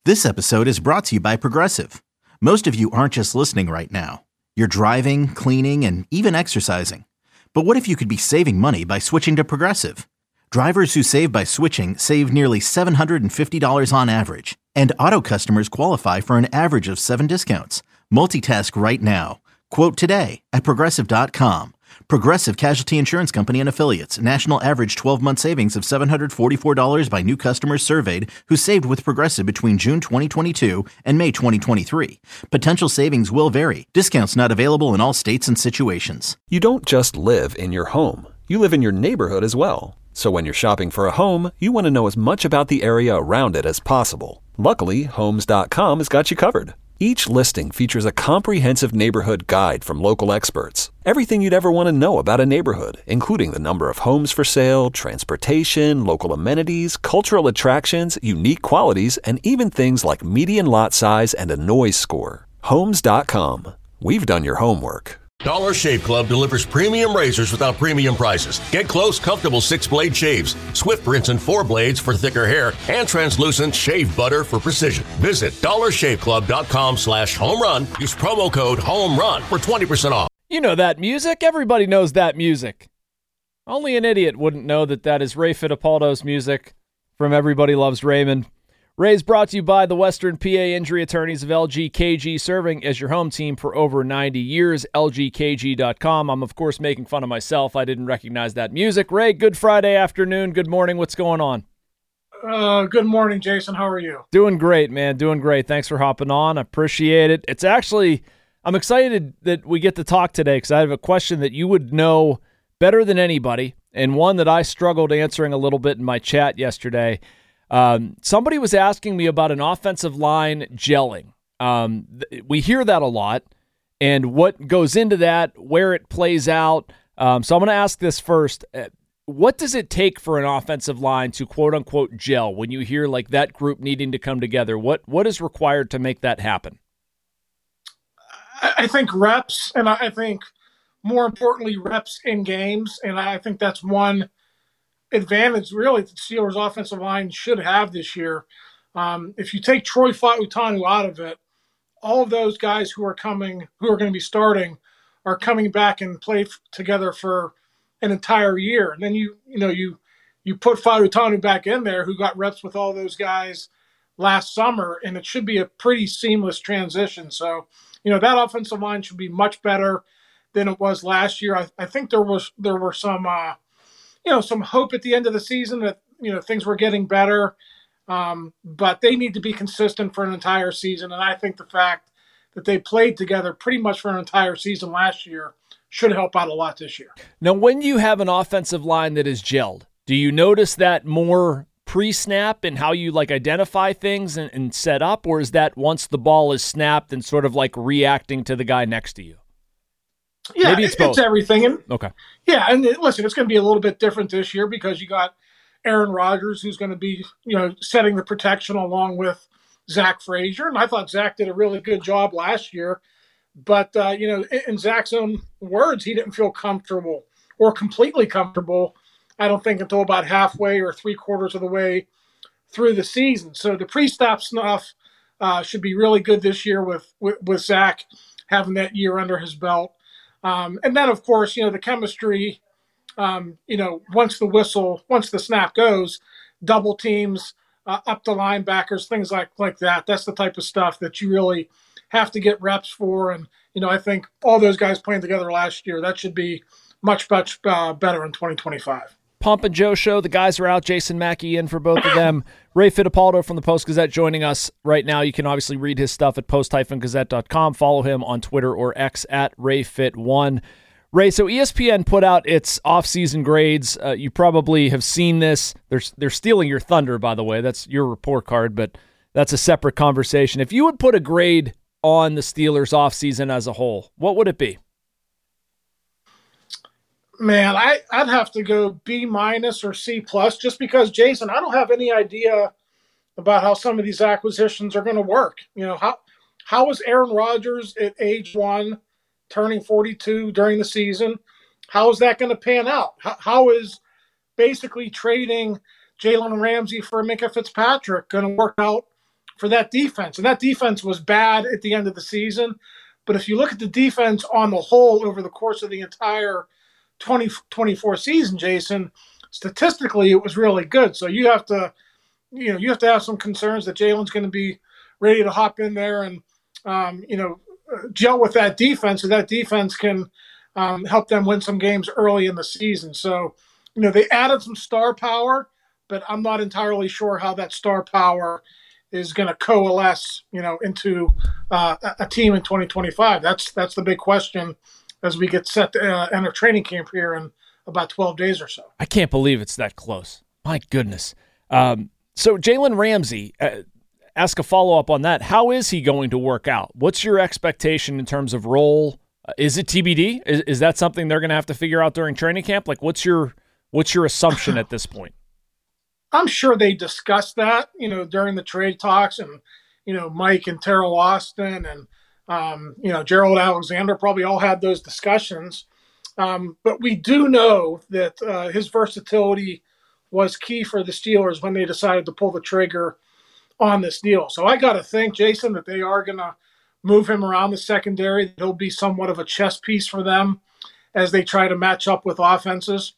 This episode is brought to you by Progressive. Most of you aren't just listening right now. You're driving, cleaning, and even exercising. But what if you could be saving money by switching to Progressive? Drivers who save by switching save nearly $750 on average. And auto customers qualify for an average of 7 discounts. Multitask right now. Quote today at Progressive.com. Progressive Casualty Insurance Company and Affiliates. National average 12-month savings of $744 by new customers surveyed who saved with Progressive between June 2022 and May 2023. Potential savings will vary. Discounts not available in all states and situations. You don't just live in your home. You live in your neighborhood as well. So when you're shopping for a home, you want to know as much about the area around it as possible. Luckily, Homes.com has got you covered. Each listing features a comprehensive neighborhood guide from local experts. Everything you'd ever want to know about a neighborhood, including the number of homes for sale, transportation, local amenities, cultural attractions, unique qualities, and even things like median lot size and a noise score. Homes.com. We've done your homework. Dollar Shave Club delivers premium razors without premium prices. Get close, comfortable 6-blade shaves, swift rinse and 4 blades for thicker hair, and translucent shave butter for precision. Visit dollarshaveclub.com/home-run. Use promo code HOME-RUN for 20% off. You know that music. Everybody knows that music. Only an idiot wouldn't know that that is Ray Fittipaldo's music from Everybody Loves Raymond. Ray's brought to you by the Western PA Injury Attorneys of LGKG, serving as your home team for over 90 years, lgkg.com. I'm, of course, making fun of myself. I didn't recognize that music. Ray, good Friday afternoon. Good morning. What's going on? Good morning, Jason. How are you? Doing great, man. Doing great. Thanks for hopping on. I appreciate it. It's actually, I'm excited that we get to talk today because I have a question that you would know better than anybody, and one that I struggled answering a little bit in my chat yesterday. Somebody was asking me about an offensive line gelling. We hear that a lot, and what goes into that, where it plays out. So I'm going to ask this first. What does it take for an offensive line to quote-unquote gel when you hear like that group needing to come together? What is required to make that happen? I think reps, and I think more importantly, reps in games, and I think that's one advantage really the Steelers offensive line should have this year. If you take Troy Fautanu out of it, all of those guys who are going to be starting are coming back and play together for an entire year. And then you put Fautanu back in there who got reps with all those guys last summer, and it should be a pretty seamless transition. So, that offensive line should be much better than it was last year. I think there were some some hope at the end of the season that, things were getting better. But they need to be consistent for an entire season. And I think the fact that they played together pretty much for an entire season last year should help out a lot this year. Now, when you have an offensive line that is gelled, do you notice that more pre-snap in how you identify things and set up? Or is that once the ball is snapped and sort of reacting to the guy next to you? Yeah, maybe it's both. It's everything. And, okay. Yeah, and listen, it's going to be a little bit different this year because you got Aaron Rodgers, who's going to be, setting the protection along with Zach Frazier. And I thought Zach did a really good job last year. But, in Zach's own words, he didn't feel comfortable or completely comfortable, I don't think, until about halfway or 3/4 of the way through the season. So the pre-snap stuff should be really good this year with Zach having that year under his belt. And then, of course, the chemistry, once the snap goes, double teams, up the linebackers, things like that. That's the type of stuff that you really have to get reps for. And, I think all those guys playing together last year, that should be much, much better in 2025. Pump and Joe Show. The guys are out. Jason Mackey in for both of them. Ray Fittipaldo from the Post-Gazette joining us right now. You can obviously read his stuff at post-gazette.com. Follow him on Twitter or X at RayFit1. Ray, so ESPN put out its off-season grades. You probably have seen this. They're stealing your thunder, by the way. That's your report card, but that's a separate conversation. If you would put a grade on the Steelers off-season as a whole, what would it be? Man, I'd have to go B- or C+, just because, Jason, I don't have any idea about how some of these acquisitions are going to work. How is Aaron Rodgers at age 1 turning 42 during the season? How is that going to pan out? How is basically trading Jalen Ramsey for Minkah Fitzpatrick going to work out for that defense. And that defense was bad at the end of the season. But if you look at the defense on the whole over the course of the entire 2024 season, Jason, statistically it was really good. So you have to have some concerns that Jalen's going to be ready to hop in there and gel with that defense, so that defense can help them win some games early in the season. So, they added some star power, but I'm not entirely sure how that star power is going to coalesce, into a team in 2025. That's the big question as we get set to enter training camp here in about 12 days or so. I can't believe it's that close. My goodness. So Jalen Ramsey, ask a follow-up on that. How is he going to work out? What's your expectation in terms of role? Is it TBD? Is that something they're going to have to figure out during training camp? Like, what's your assumption at this point? I'm sure they discussed that, during the trade talks, and, Mike and Terrell Austin and, Gerald Alexander probably all had those discussions. But we do know that his versatility was key for the Steelers when they decided to pull the trigger on this deal. So I got to think, Jason, that they are going to move him around the secondary. He'll be somewhat of a chess piece for them as they try to match up with offenses.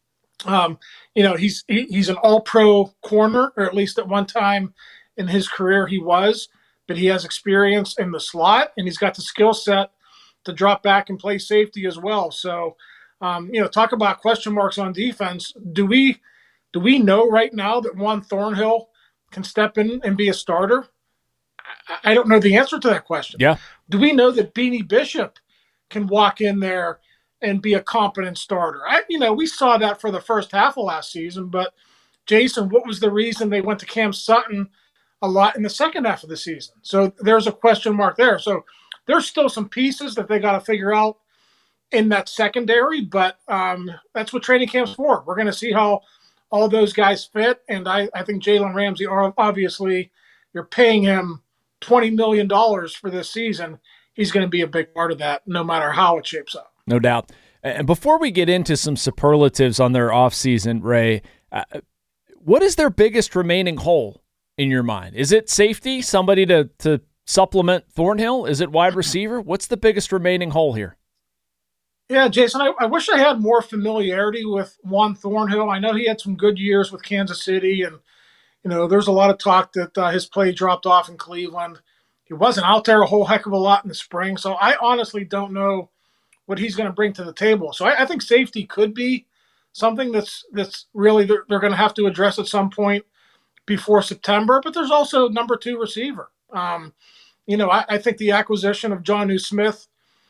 He's an all-pro corner, or at least at one time in his career he was, but he has experience in the slot, and he's got the skill set to drop back and play safety as well. So, talk about question marks on defense. Do we know right now that Juan Thornhill can step in and be a starter? I don't know the answer to that question. Yeah. Do we know that Beanie Bishop can walk in there and be a competent starter? We saw that for the first half of last season, but Jason, what was the reason they went to Cam Sutton a lot in the second half of the season? So there's a question mark there. So there's still some pieces that they got to figure out in that secondary, but that's what training camp's for. We're going to see how all those guys fit, and I think Jalen Ramsey, obviously, you're paying him $20 million for this season. He's going to be a big part of that, no matter how it shapes up. No doubt. And before we get into some superlatives on their offseason, Ray, what is their biggest remaining hole in your mind? Is it safety, somebody to supplement Thornhill? Is it wide receiver? What's the biggest remaining hole here? Yeah, Jason, I wish I had more familiarity with Juan Thornhill. I know he had some good years with Kansas City, and, there's a lot of talk that his play dropped off in Cleveland. He wasn't out there a whole heck of a lot in the spring, so I honestly don't know what he's going to bring to the table. So I think safety could be something that's really they're going to have to address at some point before September. But there's also number 2 receiver. I think the acquisition of Jonnu Smith,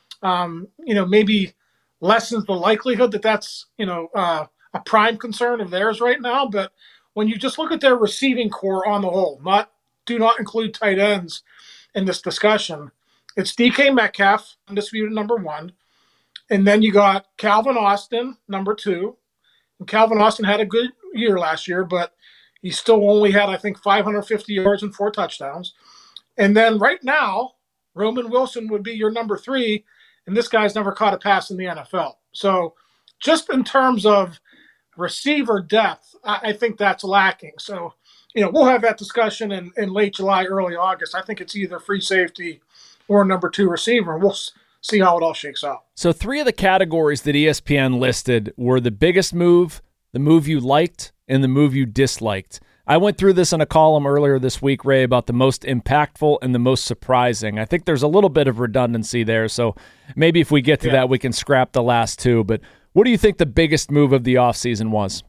maybe lessens the likelihood that that's a prime concern of theirs right now. But when you just look at their receiving core on the whole, do not include tight ends in this discussion, it's DK Metcalf, undisputed number 1. And then you got Calvin Austin, number 2. And Calvin Austin had a good year last year, but he still only had, I think, 550 yards and 4 touchdowns. And then right now, Roman Wilson would be your number 3, and this guy's never caught a pass in the NFL. So just in terms of receiver depth, I think that's lacking. So, we'll have that discussion in late July, early August. I think it's either free safety or number 2 receiver, and we'll see how it all shakes out. So 3 of the categories that ESPN listed were the biggest move, the move you liked, and the move you disliked. I went through this in a column earlier this week, Ray, about the most impactful and the most surprising. I think there's a little bit of redundancy there, so maybe if we get to that, we can scrap the last 2. But what do you think the biggest move of the offseason was?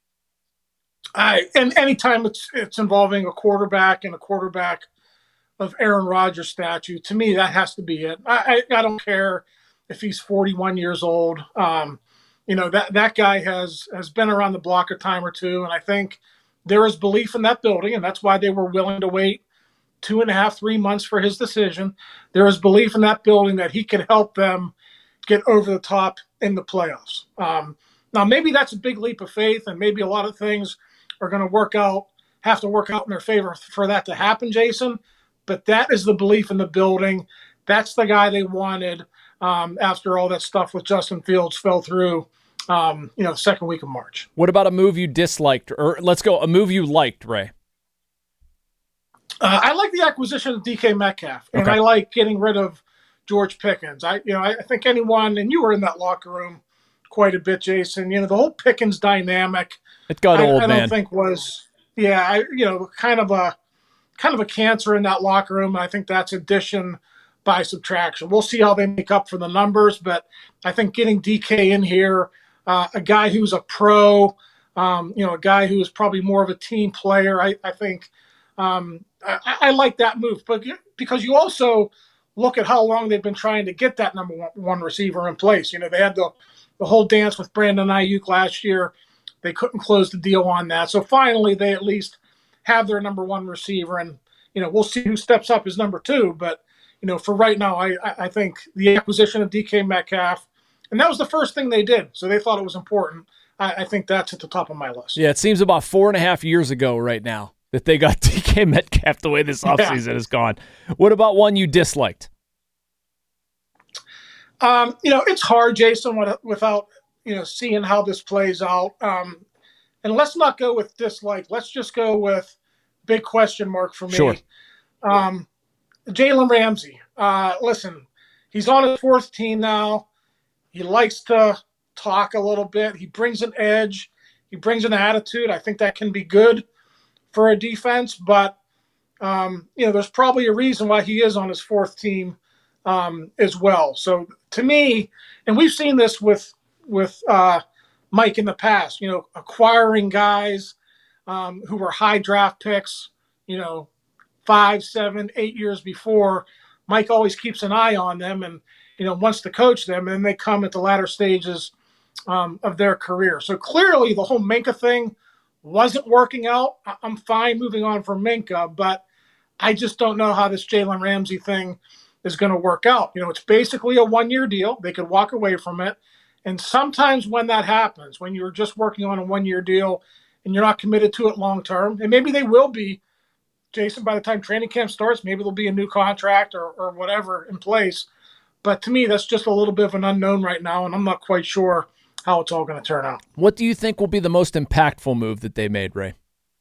And anytime it's involving a quarterback and a quarterback of Aaron Rodgers' statue, to me, that has to be it. I don't care if he's 41 years old. That guy has been around the block a time or two, and I think there is belief in that building, and that's why they were willing to wait 2.5, 3 months for his decision. There is belief in that building that he can help them get over the top in the playoffs. Now, maybe that's a big leap of faith, and maybe a lot of things are going to have to work out in their favor for that to happen, Jason. But that is the belief in the building. That's the guy they wanted after all that stuff with Justin Fields fell through, the second week of March. What about a move you disliked? Or let's go, a move you liked, Ray? I like the acquisition of DK Metcalf, and I like getting rid of George Pickens. I think anyone, and you were in that locker room quite a bit, Jason. The whole Pickens dynamic. It got old, I man. don't think was, kind of a cancer in that locker room. I think that's addition by subtraction. We'll see how they make up for the numbers, but I think getting DK in here, a guy who's a pro, a guy who's probably more of a team player, I think. I like that move, but because you also look at how long they've been trying to get that number one receiver in place. They had the whole dance with Brandon Ayuk last year. They couldn't close the deal on that. So finally, they at least have their number one receiver, and we'll see who steps up as number two. But for right now, I think the acquisition of DK Metcalf, and that was the first thing they did, so they thought it was important. I think that's at the top of my list. Yeah, it seems about 4.5 years ago right now that they got DK Metcalf the way this offseason has gone. What about one you disliked? It's hard, Jason, without seeing how this plays out. And let's not go with dislike. Let's just go with big question mark for me. Sure. Jalen Ramsey. Listen, he's on his fourth team now. He likes to talk a little bit. He brings an edge. He brings an attitude. I think that can be good for a defense, but there's probably a reason why he is on his fourth team as well. So to me, and we've seen this with Mike in the past, acquiring guys who were high draft picks, 5, 7, 8 years before. Mike always keeps an eye on them and wants to coach them, and they come at the latter stages of their career. So clearly the whole Minkah thing wasn't working out. I'm fine moving on from Minkah, but I just don't know how this Jalen Ramsey thing is going to work out. It's basically a one-year deal. They could walk away from it. And sometimes when that happens, when you're just working on a one-year deal and you're not committed to it long-term, and maybe they will be, Jason, by the time training camp starts, maybe there'll be a new contract or whatever in place. But to me, that's just a little bit of an unknown right now, and I'm not quite sure how it's all going to turn out. What do you think will be the most impactful move that they made, Ray?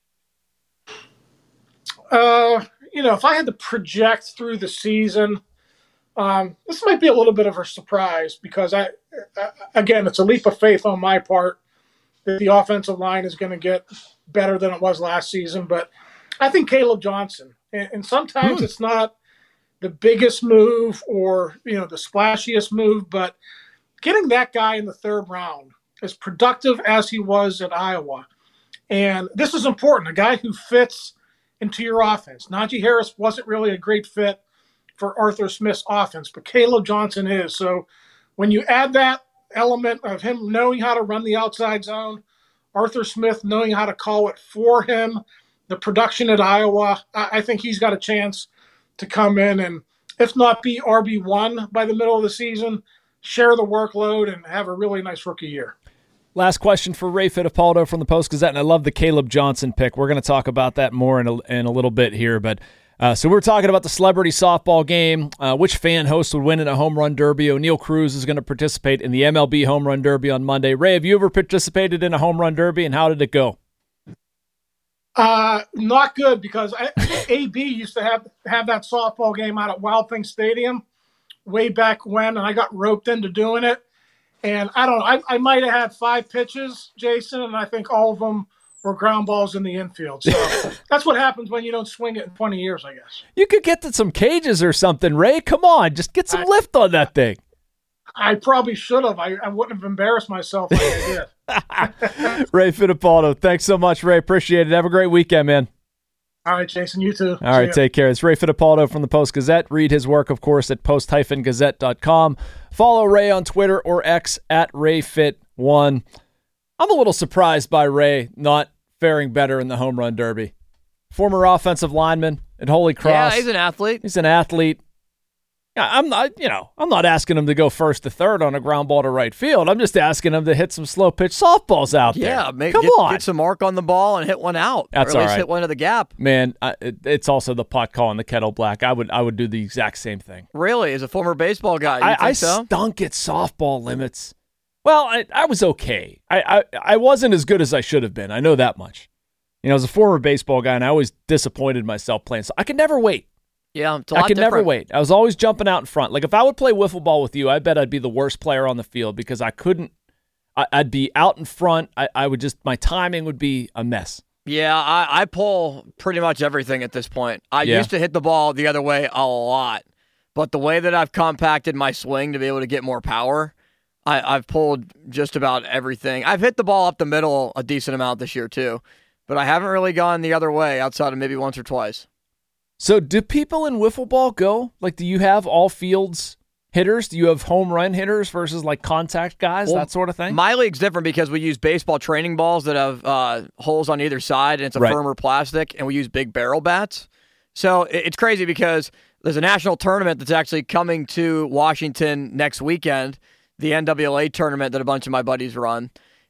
If I had to project through the season, this might be a little bit of a surprise because again, it's a leap of faith on my part that the offensive line is going to get better than it was last season. But I think Caleb Johnson, and sometimes it's not the biggest move or, the splashiest move, but getting that guy in the third round, as productive as he was at Iowa. And this is important, a guy who fits into your offense. Najee Harris wasn't really a great fit for Arthur Smith's offense, but Caleb Johnson is. So when you add that element of him knowing how to run the outside zone, Arthur Smith knowing how to call it for him, the production at Iowa, I think he's got a chance to come in and, if not be RB1 by the middle of the season, share the workload and have a really nice rookie year. Last question for Ray Fittipaldo from the Post-Gazette, and I love the Caleb Johnson pick. We're going to talk about that more in a little bit here, but so we're talking about the celebrity softball game, which fan host would win in a home run derby. O'Neal Cruz is going to participate in the MLB home run derby on Monday. Ray, have you ever participated in a home run derby, and how did it go? Not good, because AB used to have that softball game out at Wild Thing Stadium way back when, and I got roped into doing it. And I don't know, I might have had 5 pitches, Jason, and I think all of them were ground balls in the infield. So that's what happens when you don't swing it in 20 years, I guess. You could get to some cages or something, Ray. Come on, just get some lift on that thing. I probably should have. I wouldn't have embarrassed myself like I did. Ray Fittipaldo, thanks so much, Ray. Appreciate it. Have a great weekend, man. All right, Jason, you too. All right, take care. It's Ray Fittipaldo from the Post-Gazette. Read his work, of course, at post-gazette.com. Follow Ray on Twitter or X at RayFit1. I'm a little surprised by Ray not faring better in the home run derby. Former offensive lineman at Holy Cross. Yeah, he's an athlete. He's an athlete. I'm not asking him to go first to third on a ground ball to right field. I'm just asking him to hit some slow pitch softballs out there. Yeah, come on, get some mark on the ball and hit one out. That's or at least all right. Hit one to the gap. Man, it's also the pot calling the kettle black. I would do the exact same thing. Really, as a former baseball guy, I stunk at softball limits. Well, I was okay. I wasn't as good as I should have been. I know that much. as a former baseball guy, and I always disappointed myself playing. So I could never wait. Yeah, it's a lot never wait. I was always jumping out in front. Like if I would play wiffle ball with you, I bet I'd be the worst player on the field because I couldn't. I'd be out in front. I would just, my timing would be a mess. Yeah, I pull pretty much everything at this point. I used to hit the ball the other way a lot, but the way that I've compacted my swing to be able to get more power, I've pulled just about everything. I've hit the ball up the middle a decent amount this year too, but I haven't really gone the other way outside of maybe once or twice. So do people in wiffle ball go? Like, do you have all fields hitters? Do you have home run hitters versus like contact guys, that sort of thing? My league's different because we use baseball training balls that have holes on either side, and it's a firmer plastic, and we use big barrel bats. So it's crazy because there's a national tournament that's actually coming to Washington next weekend, the NWA tournament that a bunch of my buddies run.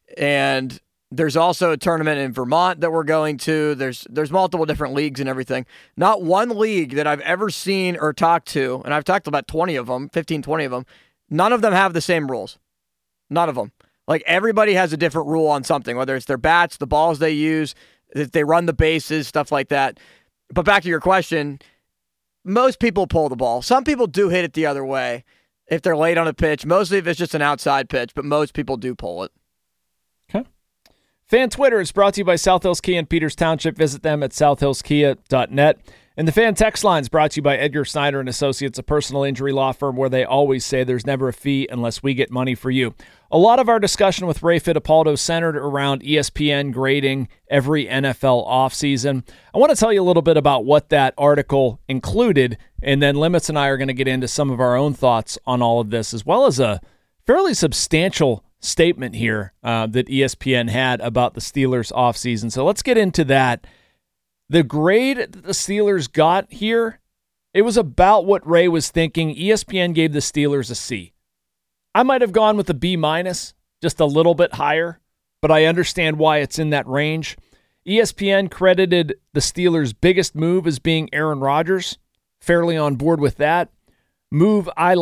And there's also a tournament in Vermont that we're going to. There's multiple different leagues and everything. Not one league that I've ever seen or talked to, and I've talked to about 20 of them, 15, 20 of them, none of them have the same rules. None of them. Like, everybody has a different rule on something, whether it's their bats, the balls they use, if they run the bases, stuff like that. But back to your question, most people pull the ball. Some people do hit it the other way if they're late on a pitch. Mostly if it's just an outside pitch, but most people do pull it. Okay. Fan Twitter is brought to you by South Hills Kia in Peters Township. Visit them at southhillskia.net. And the Fan Text Line is brought to you by Edgar Snyder and Associates, a personal injury law firm where they always say there's never a fee unless we get money for you. A lot of our discussion with Ray Fittipaldo centered around ESPN grading every NFL offseason. I want to tell you a little bit about what that article included, and then Limits and I are going to get into some of our own thoughts on all of this, as well as a fairly substantial statement here that ESPN had about the Steelers offseason. So let's get into that. The grade that the Steelers got here, it was about what Ray was thinking. ESPN gave the Steelers a C. I might have gone with a B-, just a little bit higher, but I understand why it's in that range. ESPN credited the Steelers' biggest move as being Aaron Rodgers. Fairly on board with that. Move they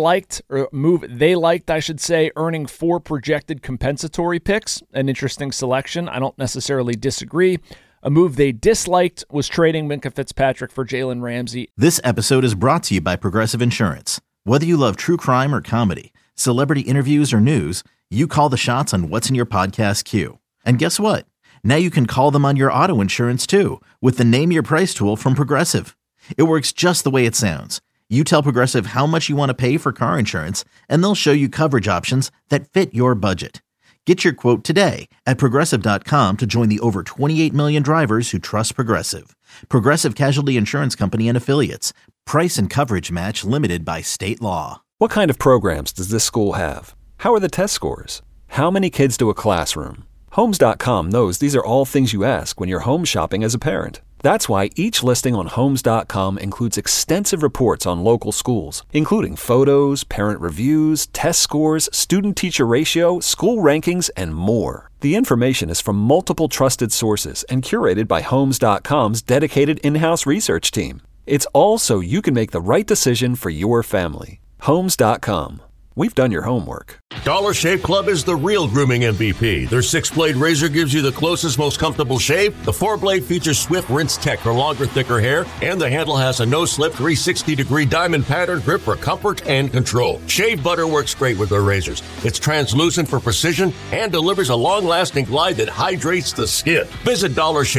liked, I should say, earning 4 projected compensatory picks. An interesting selection. I don't necessarily disagree. A move they disliked was trading Minkah Fitzpatrick for Jalen Ramsey. This episode is brought to you by Progressive Insurance. Whether you love true crime or comedy, celebrity interviews or news, you call the shots on what's in your podcast queue. And guess what? Now you can call them on your auto insurance too with the Name Your Price tool from Progressive. It works just the way it sounds. You tell Progressive how much you want to pay for car insurance, and they'll show you coverage options that fit your budget. Get your quote today at Progressive.com to join the over 28 million drivers who trust Progressive. Progressive Casualty Insurance Company and Affiliates. Price and coverage match limited by state law. What kind of programs does this school have? How are the test scores? How many kids do a classroom? Homes.com knows these are all things you ask when you're home shopping as a parent. That's why each listing on Homes.com includes extensive reports on local schools, including photos, parent reviews, test scores, student-teacher ratio, school rankings, and more. The information is from multiple trusted sources and curated by Homes.com's dedicated in-house research team. It's all so you can make the right decision for your family. Homes.com. We've done your homework. Dollar Shave Club is the real grooming MVP. Their 6-blade razor gives you the closest, most comfortable shave. The 4-blade features swift rinse tech for longer, thicker hair. And the handle has a no-slip 360-degree diamond pattern grip for comfort and control. Shave butter works great with their razors. It's translucent for precision and delivers a long-lasting glide that hydrates the skin. Visit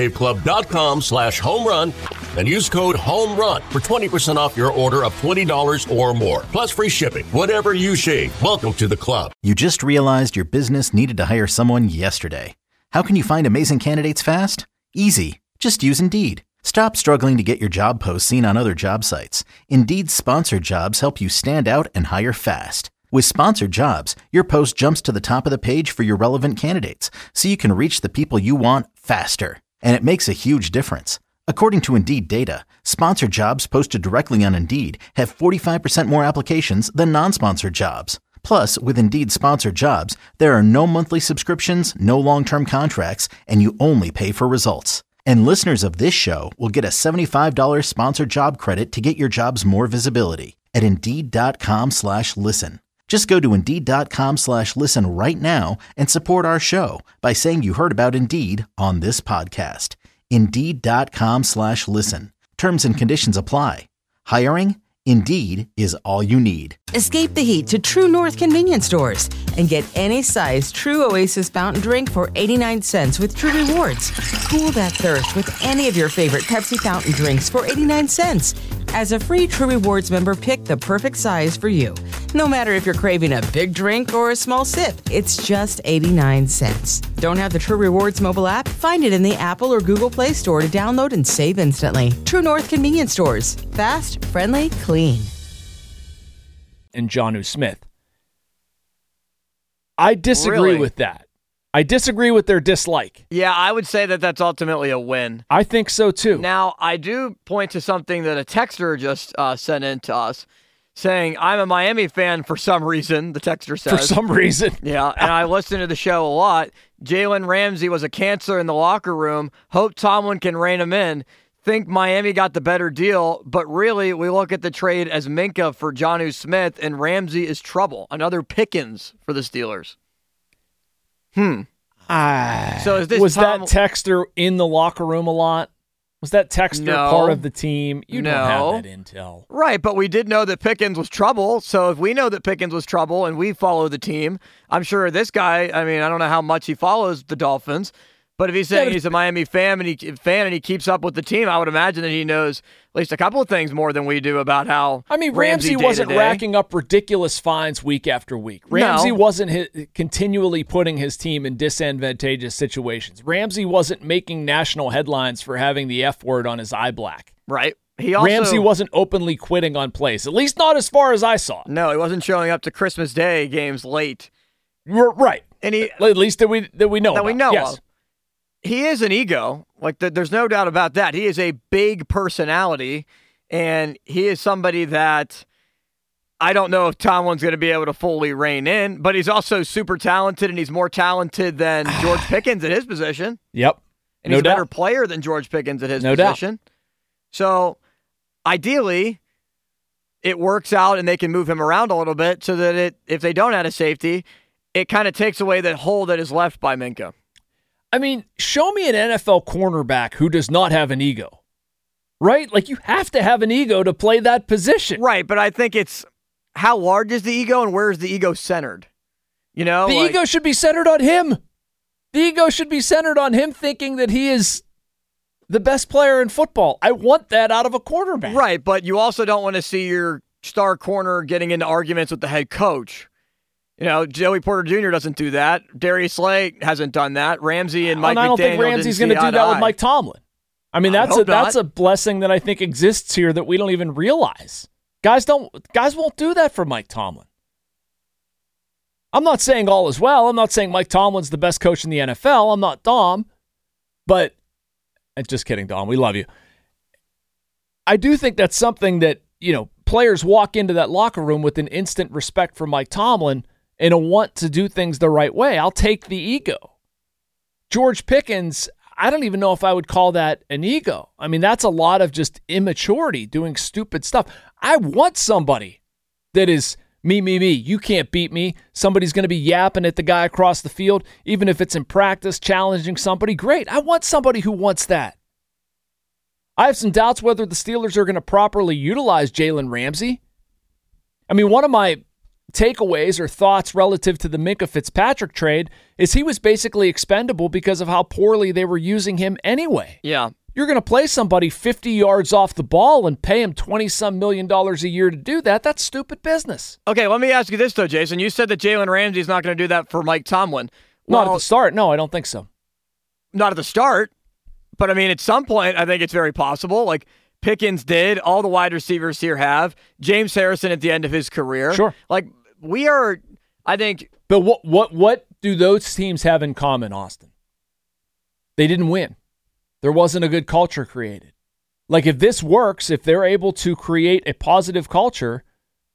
DollarShaveClub.com/homerun and use code HOMERUN for 20% off your order of $20 or more. Plus free shipping. Whatever you shave, welcome to the club. You just realized your business needed to hire someone yesterday. How can you find amazing candidates fast? Easy. Just use Indeed. Stop struggling to get your job posts seen on other job sites. Indeed's sponsored jobs help you stand out and hire fast. With sponsored jobs, your post jumps to the top of the page for your relevant candidates, so you can reach the people you want faster. And it makes a huge difference. According to Indeed data, sponsored jobs posted directly on Indeed have 45% more applications than non-sponsored jobs. Plus, with Indeed sponsored jobs, there are no monthly subscriptions, no long-term contracts, and you only pay for results. And listeners of this show will get a $75 sponsored job credit to get your jobs more visibility at Indeed.com/listen. Just go to Indeed.com/listen right now and support our show by saying you heard about Indeed on this podcast. Indeed.com/listen. Terms and conditions apply. Hiring? Indeed is all you need. Escape the heat to True North convenience stores and get any size True Oasis fountain drink for 89 cents with True Rewards. Cool that thirst with any of your favorite Pepsi fountain drinks for 89 cents. As a free True Rewards member, pick the perfect size for you. No matter if you're craving a big drink or a small sip, it's just 89 cents. Don't have the True Rewards mobile app? Find it in the Apple or Google Play Store to download and save instantly. True North convenience stores. Fast, friendly, clean. And Jonnu Smith. I disagree with that. I disagree with their dislike. Yeah, I would say that that's ultimately a win. I think so, too. Now, I do point to something that a texter just sent in to us, saying, I'm a Miami fan for some reason, the texter says. For some reason. Yeah, and I listen to the show a lot. Jalen Ramsey was a cancer in the locker room. Hope Tomlin can rein him in. Think Miami got the better deal, but really, we look at the trade as Minkah for Jonnu Smith, and Ramsey is trouble. Another Pickens for the Steelers. So is this was that texter in the locker room a lot? Was that texter part of the team? You don't have that intel. Right, but we did know that Pickens was trouble. So if we know that Pickens was trouble and we follow the team, I'm sure this guy, I mean, I don't know how much he follows the Dolphins, but if he's saying he's a Miami fan and he keeps up with the team, I would imagine that he knows at least a couple of things more than we do about how. I mean, Ramsey wasn't racking up ridiculous fines week after week. Ramsey wasn't continually putting his team in disadvantageous situations. Ramsey wasn't making national headlines for having the F word on his eye black. Right. Ramsey wasn't openly quitting on plays, at least not as far as I saw. No, he wasn't showing up to Christmas Day games late. Right. And at least that we know. That we know yes. of. He is an ego. There's no doubt about that. He is a big personality, and he is somebody that I don't know if Tomlin's going to be able to fully rein in, but he's also super talented, and he's more talented than George Pickens at his position. Yep. And he's a better player than George Pickens at his position. Doubt. So, ideally, it works out, and they can move him around a little bit so that if they don't add a safety, it kind of takes away that hole that is left by Minkah. I mean, show me an NFL cornerback who does not have an ego, right? Like, you have to have an ego to play that position. Right, but I think it's how large is the ego and where is the ego centered? You know? The ego should be centered on him. The ego should be centered on him thinking that he is the best player in football. I want that out of a quarterback. Right, but you also don't want to see your star corner getting into arguments with the head coach. You know, Joey Porter Jr. doesn't do that. Darius Slay hasn't done that. Ramsey and Mike McDaniel. I don't think Ramsey's going to do that with Mike Tomlin. I mean, that's a blessing that I think exists here that we don't even realize. Guys won't do that for Mike Tomlin. I'm not saying all is well. I'm not saying Mike Tomlin's the best coach in the NFL. I'm not Dom. But, just kidding, Dom. We love you. I do think that's something that, players walk into that locker room with an instant respect for Mike Tomlin and a want to do things the right way. I'll take the ego. George Pickens, I don't even know if I would call that an ego. I mean, that's a lot of just immaturity, doing stupid stuff. I want somebody that is me. You can't beat me. Somebody's going to be yapping at the guy across the field, even if it's in practice, challenging somebody. Great. I want somebody who wants that. I have some doubts whether the Steelers are going to properly utilize Jalen Ramsey. I mean, one of my takeaways or thoughts relative to the Minkah Fitzpatrick trade is he was basically expendable because of how poorly they were using him anyway. Yeah. You're going to play somebody 50 yards off the ball and pay him $20-some million a year to do that. That's stupid business. Okay, let me ask you this, though, Jason. You said that Jalen Ramsey's not going to do that for Mike Tomlin. Not at the start. No, I don't think so. Not at the start. But, I mean, at some point, I think it's very possible. Like, Pickens did. All the wide receivers here have. James Harrison at the end of his career. Sure. Like, we are, I think. But what do those teams have in common, Austin? They didn't win. There wasn't a good culture created. Like, if this works, if they're able to create a positive culture,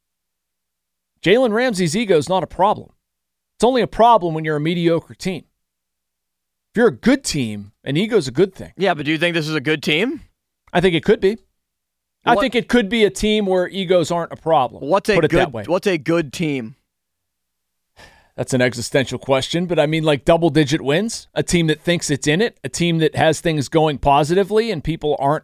Jalen Ramsey's ego is not a problem. It's only a problem when you're a mediocre team. If you're a good team, an ego's a good thing. Yeah, but do you think this is a good team? I think it could be. I think it could be a team where egos aren't a problem. What's a good team? That's an existential question, but I mean like double-digit wins, a team that thinks it's in it, a team that has things going positively and people aren't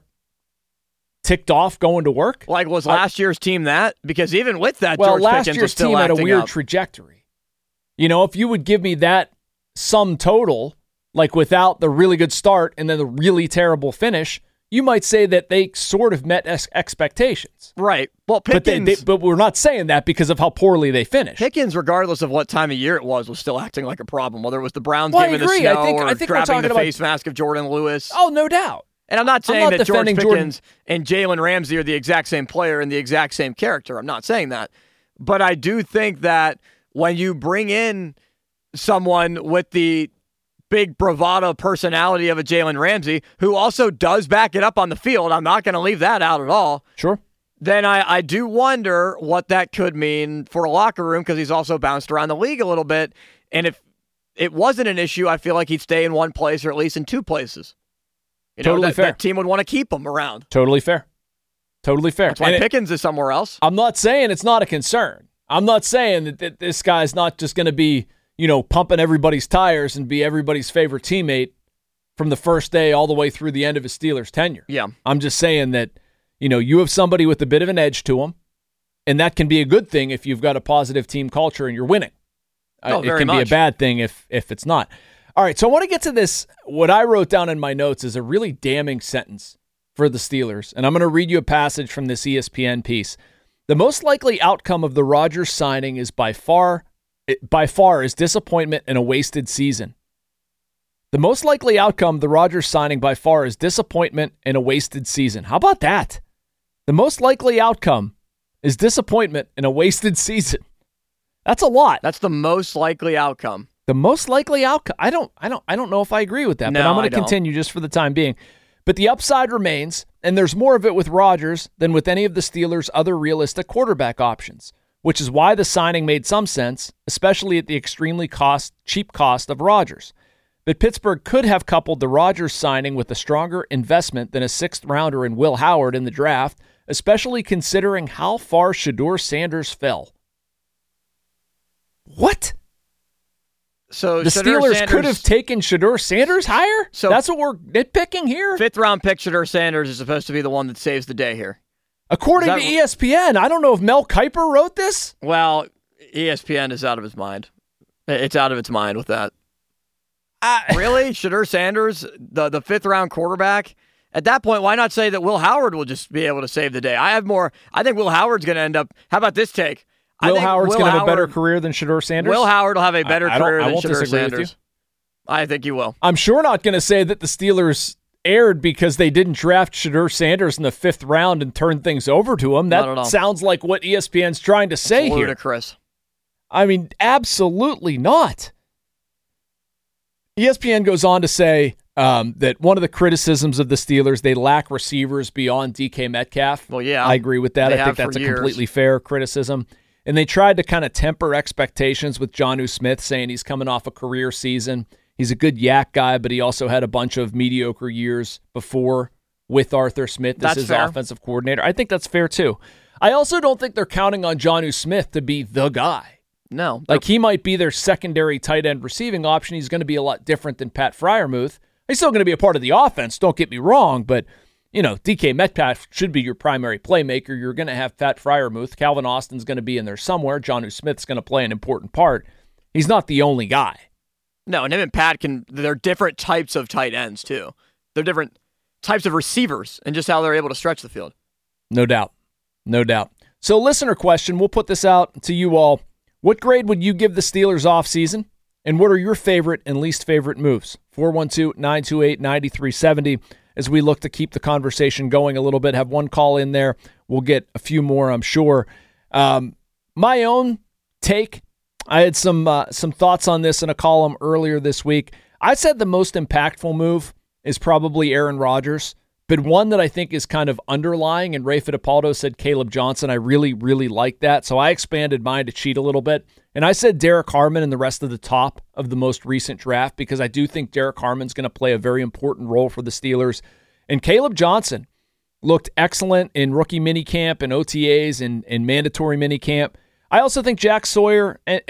ticked off going to work. Like, was last year's team that? Because even with that, well, George last Pickens year's was still team had a weird up. trajectory. You know, if you would give me that sum total, like without the really good start and then the really terrible finish, you might say that they sort of met expectations. Right. Well, Pickens... But we're not saying that because of how poorly they finished. Pickens, regardless of what time of year it was still acting like a problem, whether it was the Browns game in the snow I think grabbing the face mask of Jordan Lewis. Oh, no doubt. And I'm not saying that George Pickens and Jalen Ramsey are the exact same player and the exact same character. I'm not saying that. But I do think that when you bring in someone with the big bravado personality of a Jalen Ramsey, who also does back it up on the field, I'm not going to leave that out at all. Sure. Then I do wonder what that could mean for a locker room, because he's also bounced around the league a little bit. And if it wasn't an issue, I feel like he'd stay in one place or at least in two places. Totally fair. That team would want to keep him around. Totally fair. Totally fair. That's why Pickens is somewhere else. I'm not saying it's not a concern. I'm not saying that this guy's not just going to be, pumping everybody's tires and be everybody's favorite teammate from the first day all the way through the end of his Steelers tenure. Yeah. I'm just saying that, you have somebody with a bit of an edge to him, and that can be a good thing if you've got a positive team culture and you're winning. Oh, it can be a bad thing if it's not. All right, so I want to get to this. What I wrote down in my notes is a really damning sentence for the Steelers, and I'm going to read you a passage from this ESPN piece. The most likely outcome of the Rodgers signing is by far is disappointment and a wasted season. The most likely outcome of the Rodgers signing by far is disappointment and a wasted season. How about that? The most likely outcome is disappointment and a wasted season. That's a lot. That's the most likely outcome. The most likely outcome. I don't know if I agree with that, but I'm going to continue just for the time being. But the upside remains, and there's more of it with Rodgers than with any of the Steelers' other realistic quarterback options, which is why the signing made some sense, especially at the extremely cheap cost of Rodgers. But Pittsburgh could have coupled the Rodgers signing with a stronger investment than a sixth-rounder in Will Howard in the draft, especially considering how far Shedeur Sanders fell. What? So the Steelers could have taken Shedeur Sanders higher? So that's what we're nitpicking here? Fifth-round pick Shedeur Sanders is supposed to be the one that saves the day here. According to ESPN. I don't know if Mel Kiper wrote this. Well, ESPN is out of his mind. It's out of its mind with that. Really? Shedeur Sanders, the fifth-round quarterback? At that point, why not say that Will Howard will just be able to save the day? I think Will Howard's going to end up... How about this take? Will Howard's going to have a better career than Shedeur Sanders? Will Howard will have a better career than Shedeur Sanders. I won't disagree with you. I think you will. I'm sure not going to say that the Steelers erred because they didn't draft Shedeur Sanders in the fifth round and turn things over to him. That sounds like what ESPN's trying to say here. Ludicrous. I mean, absolutely not. ESPN goes on to say that one of the criticisms of the Steelers, they lack receivers beyond DK Metcalf. Well, yeah. I agree with that. I think that's a completely fair criticism. And they tried to kind of temper expectations with Jonnu Smith, saying he's coming off a career season. He's a good yak guy, but he also had a bunch of mediocre years before with Arthur Smith as his offensive coordinator. I think that's fair, too. I also don't think they're counting on Jonnu Smith to be the guy. No. Like, he might be their secondary tight end receiving option. He's going to be a lot different than Pat Freiermuth. He's still going to be a part of the offense, don't get me wrong, but, DK Metcalf should be your primary playmaker. You're going to have Pat Freiermuth. Calvin Austin's going to be in there somewhere. Jonnu Smith's going to play an important part. He's not the only guy. No, and him and Pat they're different types of tight ends, too. They're different types of receivers and just how they're able to stretch the field. No doubt. No doubt. So, listener question, we'll put this out to you all. What grade would you give the Steelers offseason? And what are your favorite and least favorite moves? 412-928-9370. As we look to keep the conversation going a little bit, have one call in there. We'll get a few more, I'm sure. My own take, I had some thoughts on this in a column earlier this week. I said the most impactful move is probably Aaron Rodgers, but one that I think is kind of underlying, and Ray Fittipaldo said Caleb Johnson. I really, really like that. So I expanded mine to cheat a little bit. And I said Derek Harmon and the rest of the top of the most recent draft because I do think Derek Harmon's going to play a very important role for the Steelers. And Caleb Johnson looked excellent in rookie minicamp and OTAs and mandatory minicamp. I also think Jack Sawyer and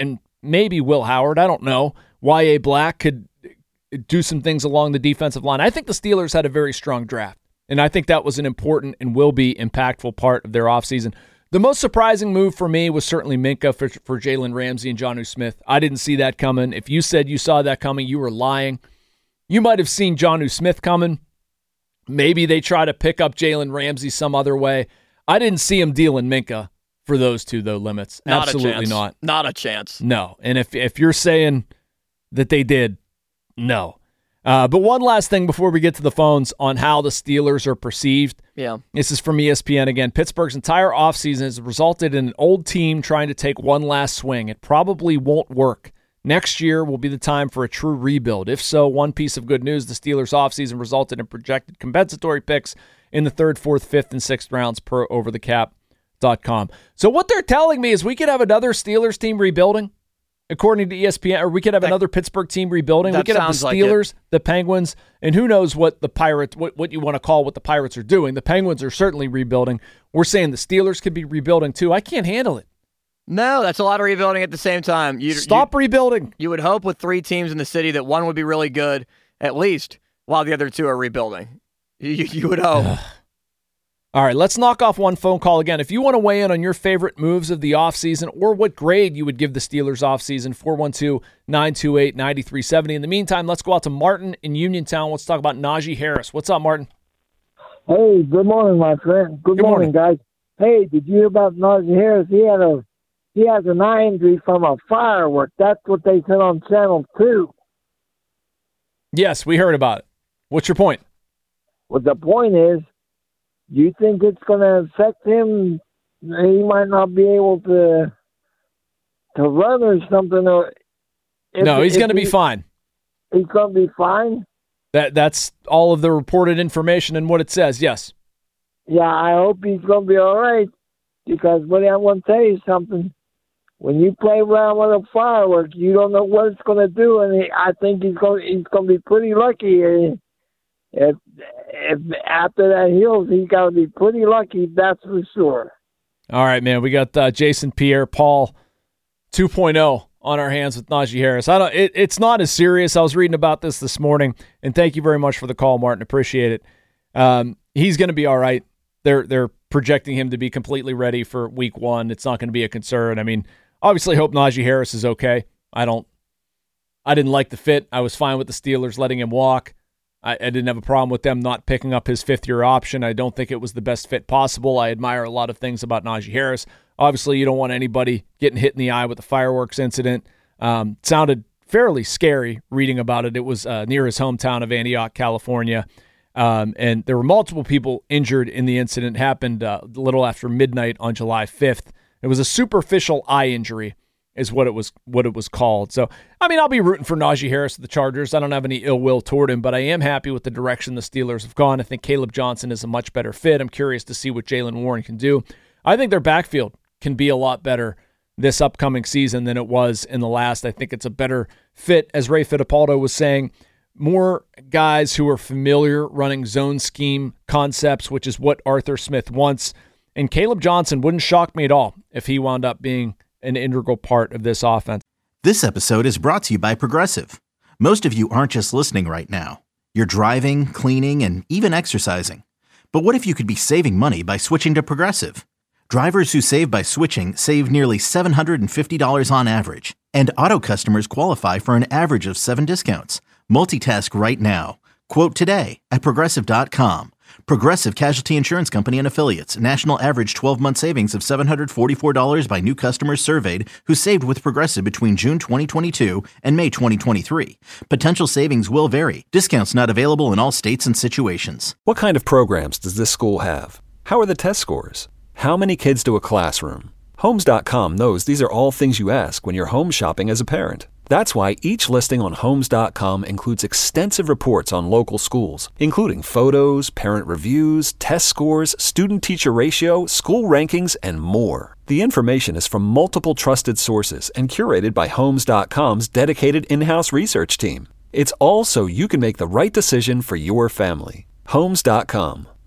maybe Will Howard. I don't know. Y.A. Black could do some things along the defensive line. I think the Steelers had a very strong draft, and I think that was an important and will be impactful part of their offseason. The most surprising move for me was certainly Minkah for Jalen Ramsey and Jonnu Smith. I didn't see that coming. If you said you saw that coming, you were lying. You might have seen Jonnu Smith coming. Maybe they try to pick up Jalen Ramsey some other way. I didn't see him dealing Minkah for those two, though, limits. Absolutely not. Not a chance. No. And if you're saying that they did, no. But one last thing before we get to the phones on how the Steelers are perceived. Yeah. This is from ESPN again. Pittsburgh's entire offseason has resulted in an old team trying to take one last swing. It probably won't work. Next year will be the time for a true rebuild. If so, one piece of good news, the Steelers' offseason resulted in projected compensatory picks in the 3rd, 4th, 5th, and 6th rounds per overthecap.com. So what they're telling me is we could have another Steelers team rebuilding, according to ESPN, or we could have another Pittsburgh team rebuilding. We could have the Steelers, the Penguins, and who knows what the Pirates, what you want to call what the Pirates are doing. The Penguins are certainly rebuilding. We're saying the Steelers could be rebuilding too. I can't handle it. No, that's a lot of rebuilding at the same time. Stop rebuilding. You would hope with 3 teams in the city that one would be really good, at least, while the other 2 are rebuilding. You would hope. All right, let's knock off one phone call again. If you want to weigh in on your favorite moves of the offseason or what grade you would give the Steelers offseason, 412-928-9370. In the meantime, let's go out to Martin in Uniontown. Let's talk about Najee Harris. What's up, Martin? Hey, good morning, my friend. Good morning, guys. Hey, did you hear about Najee Harris? He has an eye injury from a firework. That's what they said on Channel 2. Yes, we heard about it. What's your point? Well, the point is, do you think it's going to affect him? He might not be able to run or something. Or no, he's going to be fine. He's going to be fine? That's all of the reported information and what it says, yes. Yeah, I hope he's going to be all right, because I want to tell you something. When you play around with a firework, you don't know what it's going to do, and I think he's going to be pretty lucky. If after that heals, he's got to be pretty lucky, that's for sure. All right, man. We got Jason Pierre-Paul 2.0 on our hands with Najee Harris. It's not as serious. I was reading about this morning, and thank you very much for the call, Martin. Appreciate it. He's going to be all right. They're projecting him to be completely ready for week 1. It's not going to be a concern. I mean, obviously hope Najee Harris is okay. I didn't like the fit. I was fine with the Steelers letting him walk. I didn't have a problem with them not picking up his 5th-year option. I don't think it was the best fit possible. I admire a lot of things about Najee Harris. Obviously, you don't want anybody getting hit in the eye with the fireworks incident. Sounded fairly scary reading about it. It was near his hometown of Antioch, California. And there were multiple people injured in the incident. It happened a little after midnight on July 5th. It was a superficial eye injury is what it was called. So, I mean, I'll be rooting for Najee Harris of the Chargers. I don't have any ill will toward him, but I am happy with the direction the Steelers have gone. I think Caleb Johnson is a much better fit. I'm curious to see what Jaylen Warren can do. I think their backfield can be a lot better this upcoming season than it was in the last. I think it's a better fit, as Ray Fittipaldo was saying. More guys who are familiar running zone scheme concepts, which is what Arthur Smith wants. And Caleb Johnson wouldn't shock me at all if he wound up being an integral part of this offense. This episode is brought to you by Progressive. Most of you aren't just listening right now. You're driving, cleaning, and even exercising. But what if you could be saving money by switching to Progressive? Drivers who save by switching save nearly $750 on average. And auto customers qualify for an average of 7 discounts. Multitask right now. Quote today at Progressive.com. Progressive Casualty Insurance Company and Affiliates. National average 12-month savings of $744 by new customers surveyed who saved with Progressive between June 2022 and May 2023. Potential savings will vary. Discounts not available in all states and situations. What kind of programs does this school have? How are the test scores? How many kids to a classroom? Homes.com knows these are all things you ask when you're home shopping as a parent. That's why each listing on Homes.com includes extensive reports on local schools, including photos, parent reviews, test scores, student-teacher ratio, school rankings, and more. The information is from multiple trusted sources and curated by Homes.com's dedicated in-house research team. It's all so you can make the right decision for your family. Homes.com.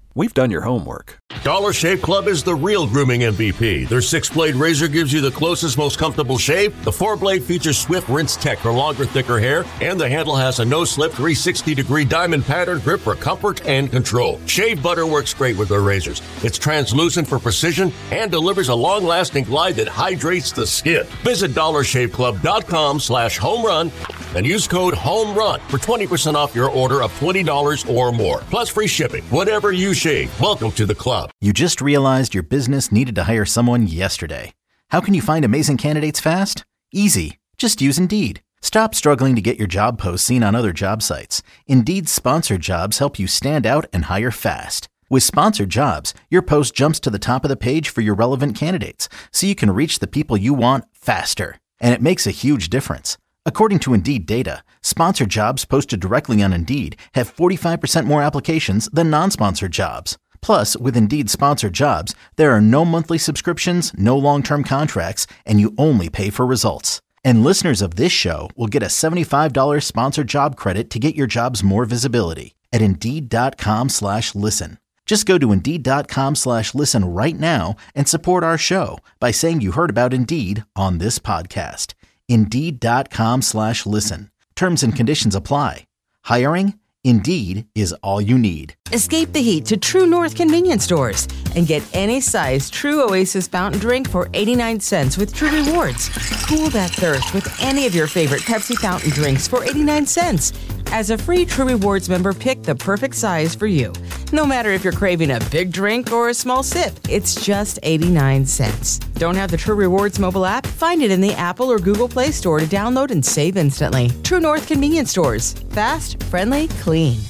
We've done your homework. Dollar Shave Club is the real grooming MVP. Their 6-blade razor gives you the closest, most comfortable shave. The 4-blade features Swift Rinse Tech for longer, thicker hair, and the handle has a no-slip 360-degree diamond pattern grip for comfort and control. Shave butter works great with their razors. It's translucent for precision and delivers a long-lasting glide that hydrates the skin. Visit dollarshaveclub.com/homerun and use code HOMERUN for 20% off your order of $20 or more, plus free shipping. Whatever you shave, welcome to the club. You just realized your business needed to hire someone yesterday. How can you find amazing candidates fast? Easy. Just use Indeed. Stop struggling to get your job posts seen on other job sites. Indeed's sponsored jobs help you stand out and hire fast. With sponsored jobs, your post jumps to the top of the page for your relevant candidates, so you can reach the people you want faster. And it makes a huge difference. According to Indeed data, sponsored jobs posted directly on Indeed have 45% more applications than non-sponsored jobs. Plus, with Indeed sponsored jobs, there are no monthly subscriptions, no long-term contracts, and you only pay for results. And listeners of this show will get a $75 sponsored job credit to get your jobs more visibility at Indeed.com/listen. Just go to Indeed.com/listen right now and support our show by saying you heard about Indeed on this podcast. Indeed.com/listen. Terms and conditions apply. Hiring? Indeed is all you need. Escape the heat to True North convenience stores and get any size True Oasis fountain drink for 89 cents with True Rewards. Cool that thirst with any of your favorite Pepsi fountain drinks for 89 cents. As a free True Rewards member, pick the perfect size for you. No matter if you're craving a big drink or a small sip, it's just 89 cents. Don't have the True Rewards mobile app? Find it in the Apple or Google Play Store to download and save instantly. True North convenience stores. Fast, friendly, clean.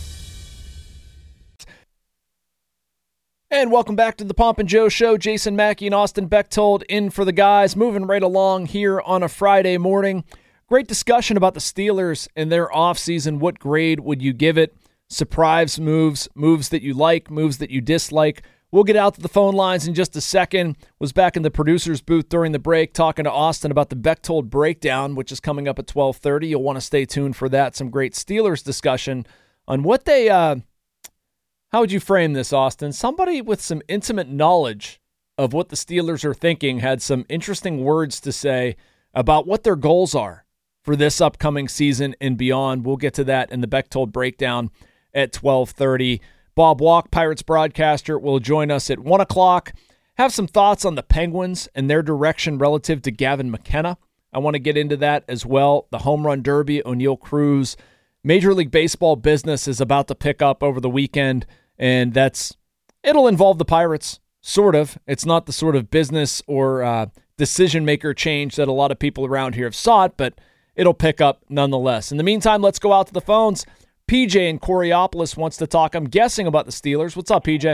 And welcome back to the Pomp and Joe Show. Jason Mackey and Austin Bechtold in for the guys. Moving right along here on a Friday morning. Great discussion about the Steelers and their offseason. What grade would you give it? Surprise moves, moves that you like, moves that you dislike. We'll get out to the phone lines in just a second. Was back in the producer's booth during the break talking to Austin about the Bechtold Breakdown, which is coming up at 12:30. You'll want to stay tuned for that. Some great Steelers discussion on what they, how would you frame this, Austin? Somebody with some intimate knowledge of what the Steelers are thinking had some interesting words to say about what their goals are for this upcoming season and beyond. We'll get to that in the Bechtold Breakdown at 12:30. Bob Walk, Pirates broadcaster, will join us at 1 o'clock. Have some thoughts on the Penguins and their direction relative to Gavin McKenna. I want to get into that as well. The Home Run Derby, O'Neill Cruz. Major League Baseball business is about to pick up over the weekend, and it'll involve the Pirates, sort of. It's not the sort of business or decision-maker change that a lot of people around here have sought, but it'll pick up nonetheless. In the meantime, let's go out to the phones. PJ in Coriopolis wants to talk, I'm guessing, about the Steelers. What's up, PJ?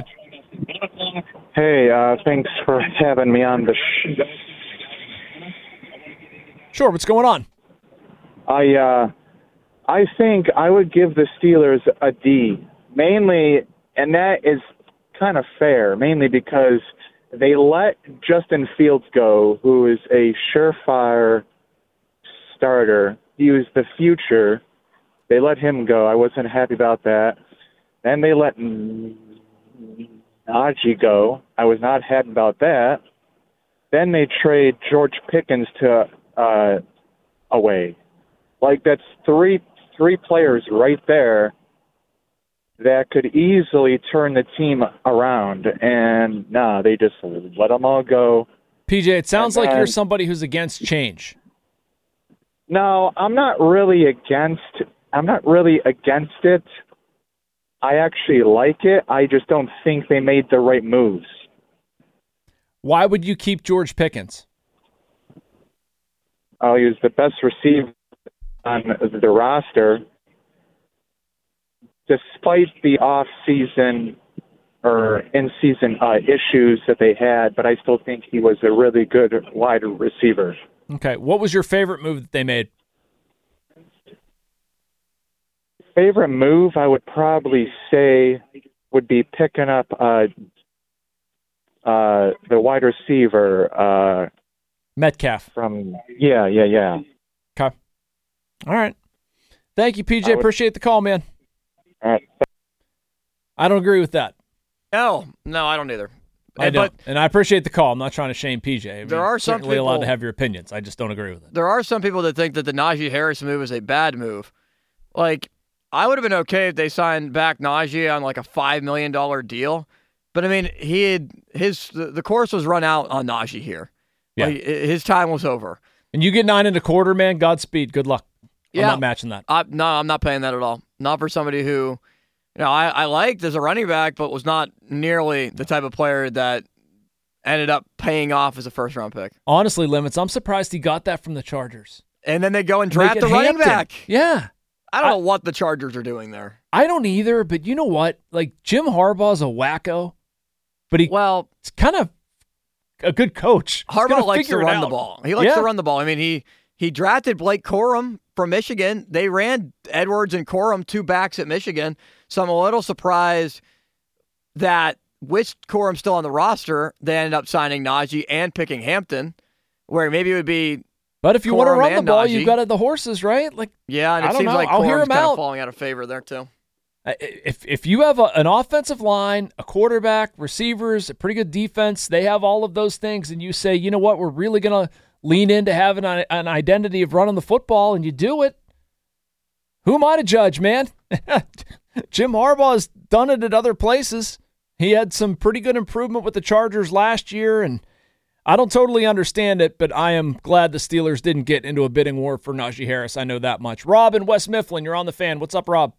Hey, thanks for having me on the show. Sure, what's going on? I think I would give the Steelers a D, mainly, and that is kind of fair, mainly because they let Justin Fields go, who is a surefire starter. He was the future. They let him go. I wasn't happy about that. Then they let Najee go. I was not happy about that. Then they trade George Pickens to away. Like, that's three players right there that could easily turn the team around. And, they just let them all go. PJ, it sounds like you're somebody who's against change. No, I'm not really against it. I actually like it. I just don't think they made the right moves. Why would you keep George Pickens? Oh, he was the best receiver on the roster. Despite the off-season or in-season issues that they had, but I still think he was a really good wide receiver. Okay. What was your favorite move that they made? Favorite move, I would probably say, would be picking up the wide receiver. Metcalf. Yeah. Okay. All right. Thank you, PJ. Appreciate the call, man. All right. I don't agree with that. No, I don't either. I don't. And I appreciate the call. I'm not trying to shame PJ. I mean, there are some certainly allowed to have your opinions. I just don't agree with it. There are some people that think that the Najee Harris move is a bad move. Like, I would have been okay if they signed back Najee on like a $5 million deal. But I mean, the course was run out on Najee here. Yeah. Like, his time was over. And you get 9.25, man. Godspeed. Good luck. I'm not matching that. No, I'm not paying that at all. Not for somebody who, I liked as a running back, but was not nearly the type of player that ended up paying off as a first-round pick. Honestly, Limits, I'm surprised he got that from the Chargers. And then they go and draft the running back. Yeah. I don't know what the Chargers are doing there. I don't either, but you know what? Like, Jim Harbaugh's a wacko, but it's kind of a good coach. Harbaugh likes to run the ball. He likes to run the ball. I mean, he drafted Blake Corum from Michigan. They ran Edwards and Corum, 2 backs at Michigan. So I'm a little surprised that with Corum still on the roster, they ended up signing Najee and picking Hampton, where maybe it would be. But if you want to run the ball, Najee. You've got the horses, right? Like, yeah, and it seems like Corum's kind of falling out of favor there too. If you have an offensive line, a quarterback, receivers, a pretty good defense, they have all of those things, and you say, you know what, we're really going to lean into having an identity of running the football, and you do it, who am I to judge, man? Jim Harbaugh has done it at other places. He had some pretty good improvement with the Chargers last year, and I don't totally understand it, but I am glad the Steelers didn't get into a bidding war for Najee Harris. I know that much. Rob in West Mifflin, you're on the Fan. What's up, Rob?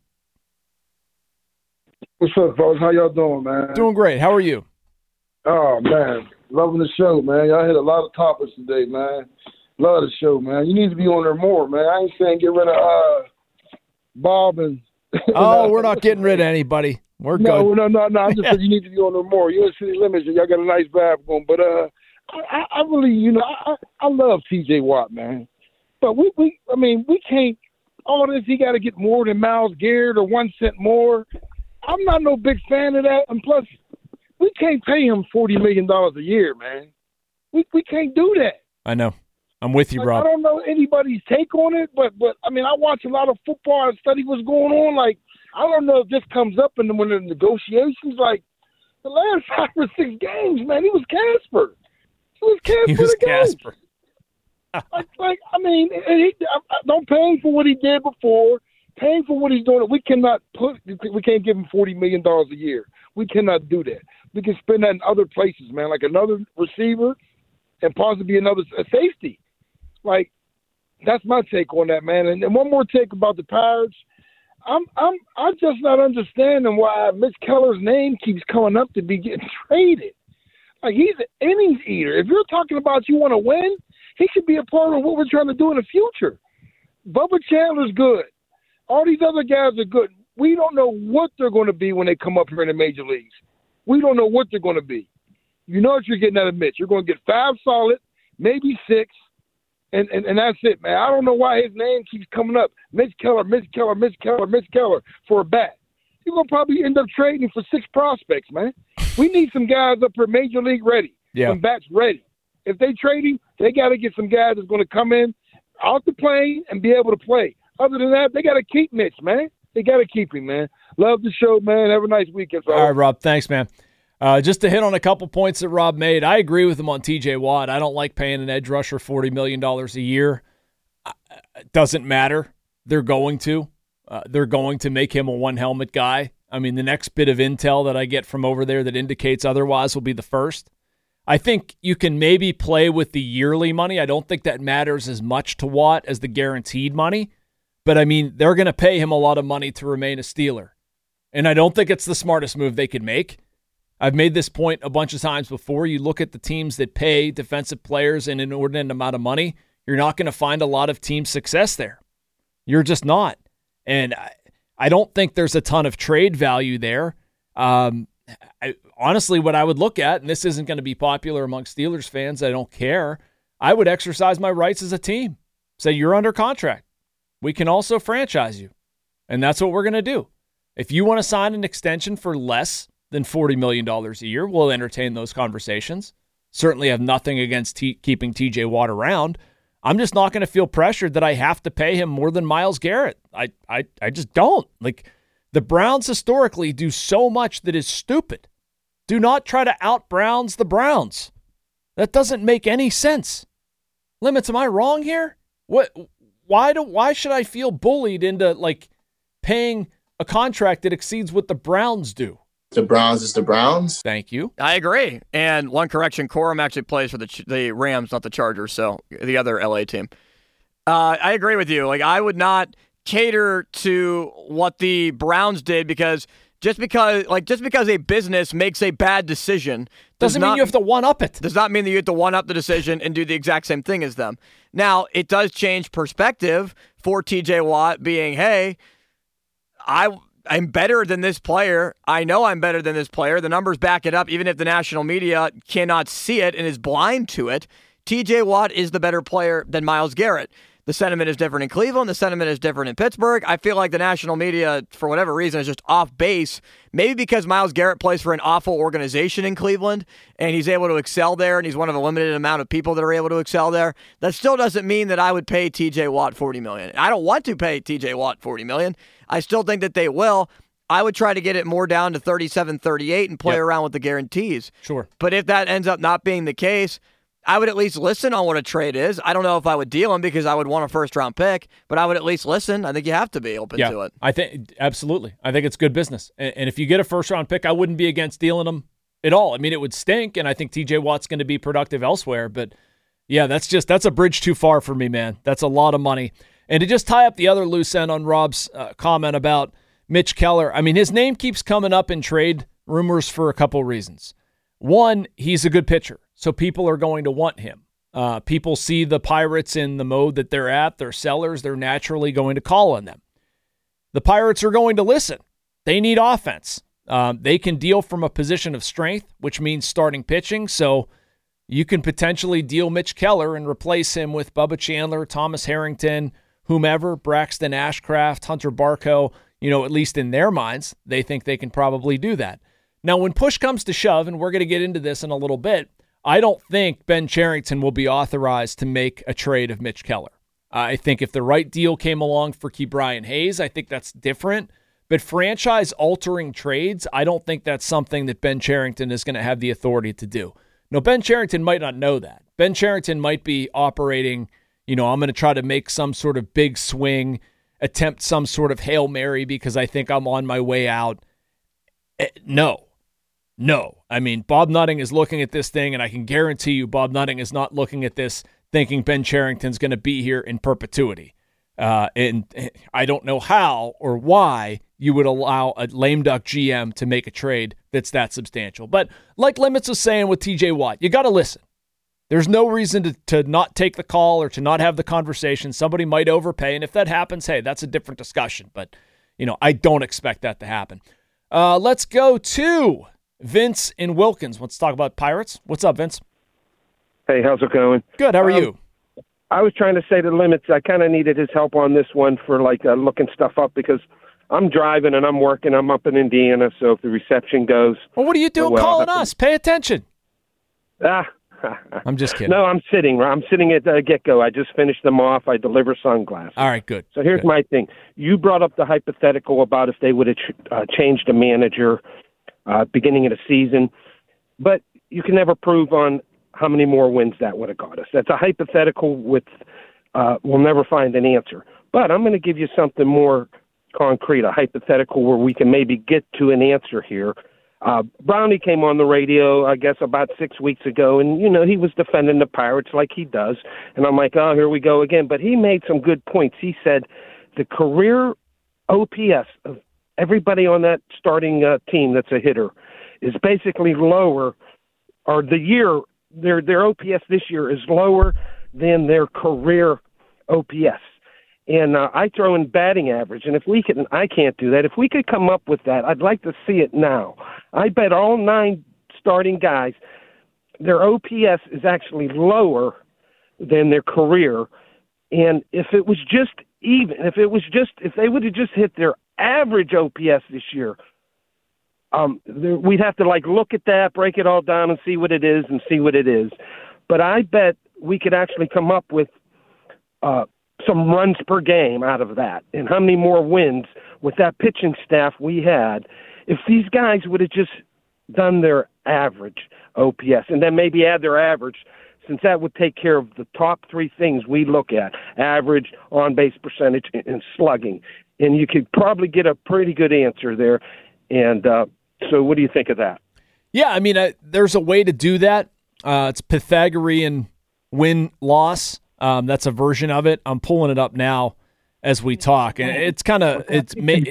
What's up, folks? How y'all doing, man? Doing great. How are you? Oh, man. Loving the show, man. Y'all hit a lot of topics today, man. Love the show, man. You need to be on there more, man. I ain't saying get rid of Bob and... Oh, we're not getting rid of anybody. We're good. No. I just said you need to be on there more. You in City Limits, y'all got a nice vibe going. But I really, I love T.J. Watt, man. But we can't... All this, he got to get more than Myles Garrett or 1 cent more. I'm not no big fan of that. And plus, we can't pay him $40 million a year, man. We can't do that. I know. I'm with you, Rob. I don't know anybody's take on it, but I mean, I watch a lot of football and study what's going on. Like, I don't know if this comes up in when the negotiations. Like, the last 5 or 6 games, man, he was Casper. Casper. I mean, don't pay him for what he did before. Paying for what he's doing, we can't give him $40 million a year. We cannot do that. We can spend that in other places, man, like another receiver and possibly another safety. Like, that's my take on that, man. And one more take about the Pirates. I'm just not understanding why Mitch Keller's name keeps coming up to be getting traded. Like, he's an innings eater. If you're talking about you want to win, he should be a part of what we're trying to do in the future. Bubba Chandler's good. All these other guys are good. We don't know what they're going to be when they come up here in the major leagues. We don't know what they're going to be. You know what you're getting out of Mitch. You're going to get 5 solid, maybe 6, and that's it, man. I don't know why his name keeps coming up. Mitch Keller for a bat. You're going to probably end up trading for 6 prospects, man. We need some guys up here major league ready, some bats ready. If they trade him, they got to get some guys that's going to come in off the plane and be able to play. Other than that, they got to keep Mitch, man. They got to keep him, man. Love the show, man. Have a nice weekend, fellas. All right, Rob. Thanks, man. Just to hit on a couple points that Rob made, I agree with him on T.J. Watt. I don't like paying an edge rusher $40 million a year. It doesn't matter. They're going to. They're going to make him a one-helmet guy. I mean, the next bit of intel that I get from over there that indicates otherwise will be the first. I think you can maybe play with the yearly money. I don't think that matters as much to Watt as the guaranteed money. But, I mean, they're going to pay him a lot of money to remain a Steeler. And I don't think it's the smartest move they could make. I've made this point a bunch of times before. You look at the teams that pay defensive players an inordinate amount of money, you're not going to find a lot of team success there. You're just not. And I don't think there's a ton of trade value there. Honestly, what I would look at, and this isn't going to be popular among Steelers fans, I don't care, I would exercise my rights as a team. Say, you're under contract. We can also franchise you. And that's what we're going to do. If you want to sign an extension for less than $40 million a year, we'll entertain those conversations. Certainly have nothing against keeping T.J. Watt around. I'm just not going to feel pressured that I have to pay him more than Myles Garrett. I just don't. Like, the Browns historically do so much that is stupid. Do not try to out-Browns the Browns. That doesn't make any sense. Limits, am I wrong here? Why should I feel bullied into like paying a contract that exceeds what the Browns do? The Browns is the Browns. Thank you. I agree. And one correction, Corum actually plays for the Rams, not the Chargers, so the other LA team. I agree with you. Like, I would not cater to what the Browns did because just because a business makes a bad decision doesn't mean you have to one-up it. Does not mean that you have to one-up the decision and do the exact same thing as them. Now, it does change perspective for TJ Watt being, hey, I'm better than this player. I know I'm better than this player. The numbers back it up, even if the national media cannot see it and is blind to it. TJ Watt is the better player than Myles Garrett. The sentiment is different in Cleveland. The sentiment is different in Pittsburgh. I feel like the national media, for whatever reason, is just off base. Maybe because Myles Garrett plays for an awful organization in Cleveland, and he's able to excel there, and he's one of a limited amount of people that are able to excel there. That still doesn't mean that I would pay TJ Watt $40 million. I don't want to pay TJ Watt $40 million. I still think that they will. I would try to get it more down to 37, 38 and play around with the guarantees. Sure. But if that ends up not being the case, I would at least listen on what a trade is. I don't know if I would deal him because I would want a first-round pick, but I would at least listen. I think you have to be open to it. I think absolutely. I think it's good business. And if you get a first-round pick, I wouldn't be against dealing him at all. I mean, it would stink, and I think TJ Watt's going to be productive elsewhere. But, yeah, that's a bridge too far for me, man. That's a lot of money. And to just tie up the other loose end on Rob's comment about Mitch Keller, I mean, his name keeps coming up in trade rumors for a couple reasons. One, he's a good pitcher, so people are going to want him. People see the Pirates in the mode that they're at. They're sellers. They're naturally going to call on them. The Pirates are going to listen. They need offense. They can deal from a position of strength, which means starting pitching. So you can potentially deal Mitch Keller and replace him with Bubba Chandler, Thomas Harrington, whomever, Braxton Ashcraft, Hunter Barco. At least in their minds, they think they can probably do that. Now, when push comes to shove, and we're going to get into this in a little bit, I don't think Ben Cherington will be authorized to make a trade of Mitch Keller. I think if the right deal came along for Ke'Bryan Hayes, I think that's different. But franchise-altering trades, I don't think that's something that Ben Cherington is going to have the authority to do. No, Ben Cherington might not know that. Ben Cherington might be operating, I'm going to try to make some sort of big swing, attempt some sort of Hail Mary because I think I'm on my way out. No. I mean, Bob Nutting is looking at this thing, and I can guarantee you Bob Nutting is not looking at this thinking Ben Cherington's going to be here in perpetuity. And I don't know how or why you would allow a lame duck GM to make a trade that's that substantial. But like Limits was saying with TJ Watt, you got to listen. There's no reason to not take the call or to not have the conversation. Somebody might overpay, and if that happens, hey, that's a different discussion. But, I don't expect that to happen. Let's go to Vince in Wilkins. Let's talk about Pirates. What's up, Vince? Hey, how's it going? Good. How are you? I was trying to say to Limits, I kind of needed his help on this one for looking stuff up because I'm driving and I'm working. I'm up in Indiana, so if the reception goes... Well, what are you doing calling us? Pay attention. I'm just kidding. No, I'm sitting at the get-go. I just finished them off. I deliver sunglasses. All right, good. So here's my thing. You brought up the hypothetical about if they would have changed a manager beginning of the season, but you can never prove on how many more wins that would have got us. That's a hypothetical with we'll never find an answer. But I'm going to give you something more concrete, a hypothetical where we can maybe get to an answer here. Brownie came on the radio, I guess, about 6 weeks ago, and, he was defending the Pirates like he does. And I'm like, oh, here we go again. But he made some good points. He said the career OPS of everybody on that starting team that's a hitter is basically lower, or their OPS this year is lower than their career OPS. And I throw in batting average, and I can't do that. If we could come up with that, I'd like to see it now. I bet all 9 starting guys, their OPS is actually lower than their career. And if it was just even, if they would have just hit their average OPS this year, we'd have to look at that, break it all down, and see what it is. But I bet we could actually come up with some runs per game out of that, and how many more wins with that pitching staff we had if these guys would have just done their average OPS, and then maybe add their average, since that would take care of the top three things we look at: average, on-base percentage, and slugging. And you could probably get a pretty good answer there. And so what do you think of that? Yeah, I mean, there's a way to do that. It's Pythagorean win-loss. That's a version of it. I'm pulling it up now as we talk, and it's kind of it's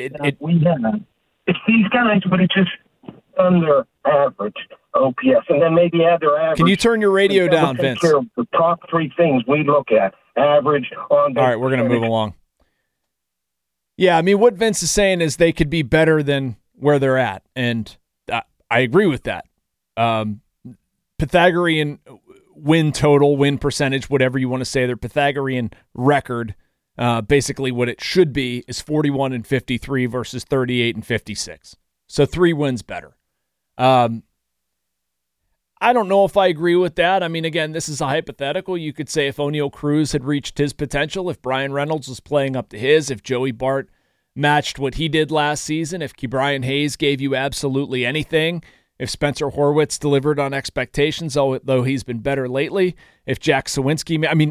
these guys, but it's just on their average OPS, and then maybe add their average. Can you turn your radio down, Vince? The top three things we look at: average, on. All right, we're going to move along. Yeah, I mean, what Vince is saying is they could be better than where they're at, and I agree with that. Pythagorean win total, win percentage, whatever you want to say, their Pythagorean record, basically what it should be is 41-53 versus 38-56. So 3 wins better. I don't know if I agree with that. I mean, again, this is a hypothetical. You could say if O'Neal Cruz had reached his potential, if Brian Reynolds was playing up to his, if Joey Bart matched what he did last season, if Ke'Bryan Hayes gave you absolutely anything, if Spencer Horwitz delivered on expectations, though he's been better lately, if Jack Sawinski, I mean,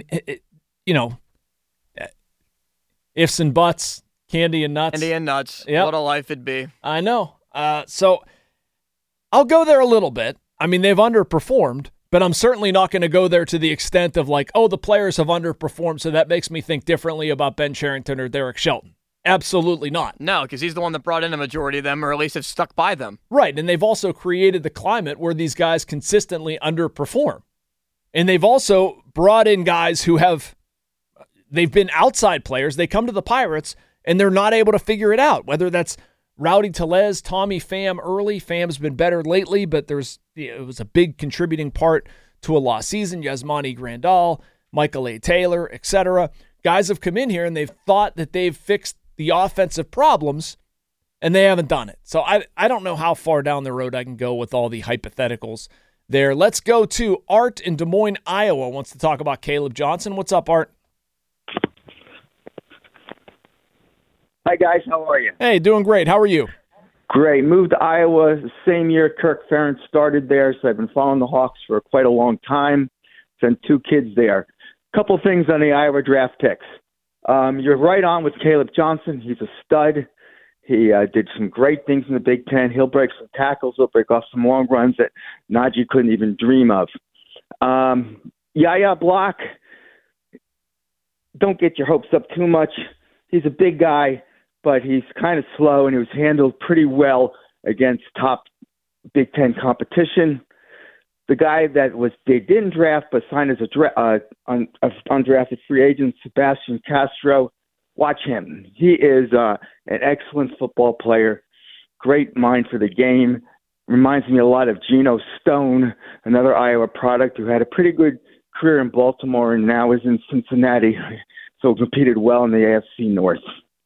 ifs and buts, candy and nuts. Candy and nuts. Yep. What a life it'd be. I know. So I'll go there a little bit. I mean, they've underperformed, but I'm certainly not going to go there to the extent of like, oh, the players have underperformed, so that makes me think differently about Ben Cherington or Derek Shelton. Absolutely not. No, because he's the one that brought in a majority of them, or at least have stuck by them. Right, and they've also created the climate where these guys consistently underperform. And they've also brought in guys who they've been outside players. They come to the Pirates, and they're not able to figure it out, whether that's Rowdy Tellez, Tommy Pham early. Pham's been better lately, but it was a big contributing part to a lost season. Yasmani Grandal, Michael A. Taylor, etc. Guys have come in here, and they've thought that they've fixed the offensive problems, and they haven't done it. So I don't know how far down the road I can go with all the hypotheticals there. Let's go to Art in Des Moines, Iowa, wants to talk about Caleb Johnson. What's up, Art? Hi, guys. How are you? Hey, doing great. How are you? Great. Moved to Iowa the same year Kirk Ferentz started there, so I've been following the Hawks for quite a long time. Sent 2 kids there. Couple things on the Iowa draft picks. You're right on with Caleb Johnson. He's a stud. He did some great things in the Big Ten. He'll break some tackles. He'll break off some long runs that Najee couldn't even dream of. Yaya Block, don't get your hopes up too much. He's a big guy, but he's kind of slow, and he was handled pretty well against top Big Ten competition. The guy that they didn't draft but signed as undrafted free agent, Sebastian Castro. Watch him. He is an excellent football player, great mind for the game. Reminds me a lot of Geno Stone, another Iowa product who had a pretty good career in Baltimore and now is in Cincinnati, so competed well in the AFC North.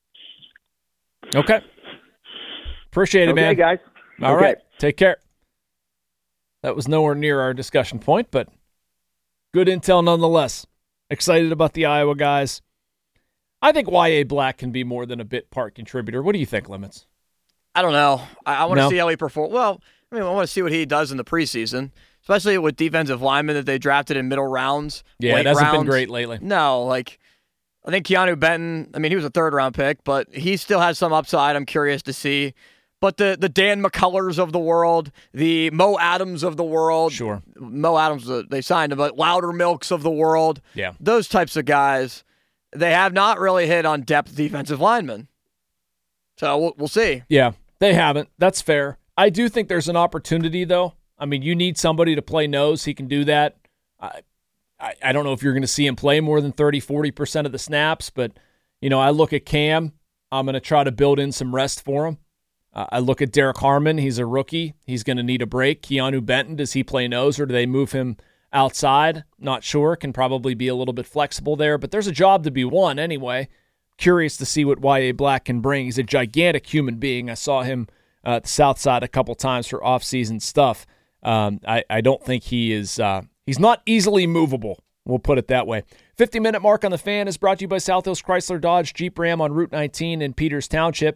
Okay. Appreciate it, man. Okay, guys. All right. Take care. That was nowhere near our discussion point, but good intel nonetheless. Excited about the Iowa guys. I think Y.A. Black can be more than a bit part contributor. What do you think, Limits? I don't know. I want to see how he performs. Well, I want to see what he does in the preseason, especially with defensive linemen that they drafted in middle rounds. Yeah, it hasn't been great lately. No, I think Keanu Benton, he was a third-round pick, but he still has some upside. I'm curious to see. But the Dan McCullers of the world, the Mo Adams of the world. Sure. Mo Adams, they signed him, but Loudermilks of the world. Yeah. Those types of guys, they have not really hit on depth defensive linemen. So we'll see. Yeah, they haven't. That's fair. I do think there's an opportunity, though. You need somebody to play nose. He can do that. I don't know if you're going to see him play more than 30, 40% of the snaps, but, I look at Cam. I'm going to try to build in some rest for him. I look at Derek Harmon. He's a rookie. He's going to need a break. Keanu Benton, does he play nose or do they move him outside? Not sure. Can probably be a little bit flexible there, but there's a job to be won anyway. Curious to see what Y.A. Black can bring. He's a gigantic human being. I saw him at the South Side a couple times for off-season stuff. I don't think he is he's not easily movable. We'll put it that way. 50-minute mark on the Fan is brought to you by South Hills Chrysler Dodge Jeep Ram on Route 19 in Peters Township.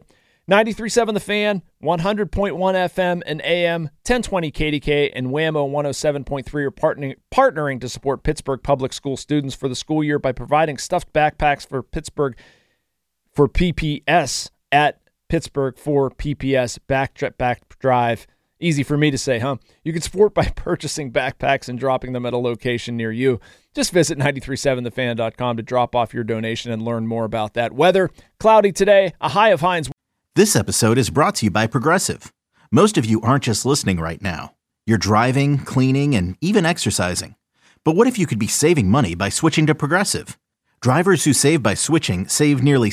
93.7 The Fan, 100.1 FM and AM, 1020 KDK, and WAMO 107.3 are partnering to support Pittsburgh public school students for the school year by providing stuffed backpacks for Pittsburgh for PPS at Pittsburgh for PPS Back Drive. Easy for me to say, huh? You can support by purchasing backpacks and dropping them at a location near you. Just visit 937thefan.com to drop off your donation and learn more about that. Weather, cloudy today, a high of Heinz. This episode is brought to you by Progressive. Most of you aren't just listening right now. You're driving, cleaning, and even exercising. But what if you could be saving money by switching to Progressive? Drivers who save by switching save nearly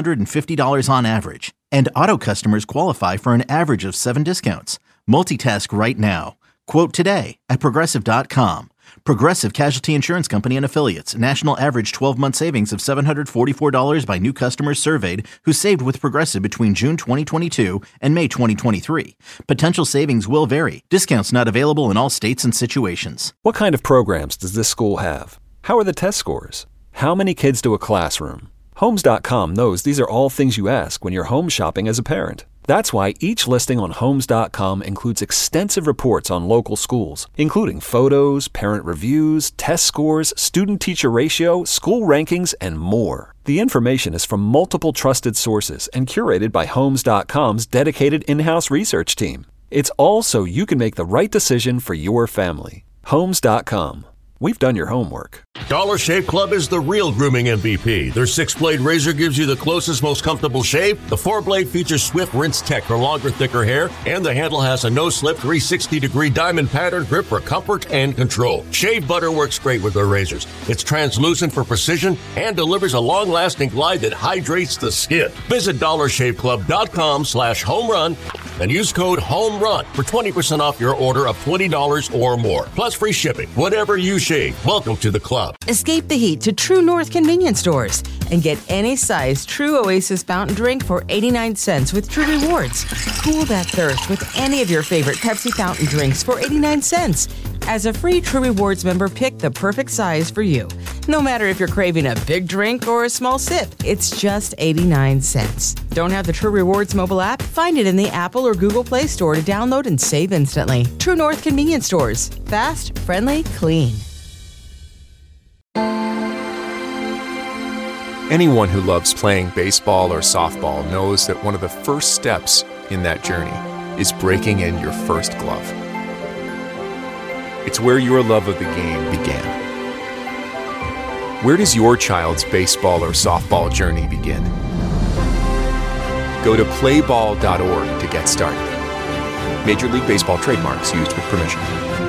$750 on average. And auto customers qualify for an average of 7 discounts. Multitask right now. Quote today at Progressive.com. Progressive Casualty Insurance Company and Affiliates. National average 12-month savings of $744 by new customers surveyed who saved with Progressive between June 2022 and May 2023. Potential savings will vary. Discounts not available in all states and situations. What kind of programs does this school have? How are the test scores? How many kids do a classroom? Homes.com knows these are all things you ask when you're home shopping as a parent. That's why each listing on Homes.com includes extensive reports on local schools, including photos, parent reviews, test scores, student-teacher ratio, school rankings, and more. The information is from multiple trusted sources and curated by Homes.com's dedicated in-house research team. It's all so you can make the right decision for your family. Homes.com. We've done your homework. Dollar Shave Club is the real grooming MVP. Their 6-blade razor gives you the closest, most comfortable shave. The 4-blade features swift rinse tech for longer, thicker hair. And the handle has a no-slip 360-degree diamond pattern grip for comfort and control. Shave butter works great with their razors. It's translucent for precision and delivers a long-lasting glide that hydrates the skin. Visit DollarShaveClub.com/homerun and use code HOMERUN for 20% off your order of $20 or more. Plus free shipping. Whatever you shave, welcome to the club. Escape the heat to True North convenience stores and get any size True Oasis fountain drink for 89 cents with True Rewards. Cool that thirst with any of your favorite Pepsi fountain drinks for 89 cents. As a free True Rewards member, pick the perfect size for you. No matter if you're craving a big drink or a small sip, it's just 89 cents. Don't have the True Rewards mobile app? Find it in the Apple or Google Play Store to download and save instantly. True North convenience stores. Fast, friendly, clean. Anyone who loves playing baseball or softball knows that one of the first steps in that journey is breaking in your first glove. It's where your love of the game began. Where does your child's baseball or softball journey begin? Go to playball.org to get started. Major League Baseball trademarks used with permission.